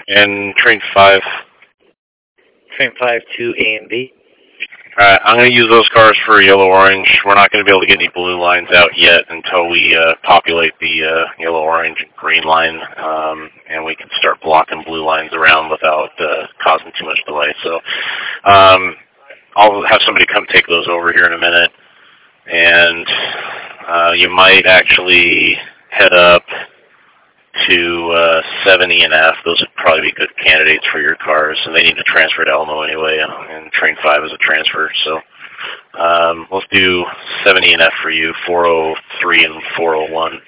And train 5. Train 5 to A and B. Alright, I'm going to use those cars for yellow-orange. We're not going to be able to get any blue lines out yet until we populate the yellow-orange and green line, and we can start blocking blue lines around without causing too much delay. So I'll have somebody come take those over here in a minute, and you might actually head up to 70 and F. Those would probably be good candidates for your cars, and they need to transfer to Elmo anyway, and train 5 is a transfer. So let's do 70 and F for you, 403 and 401.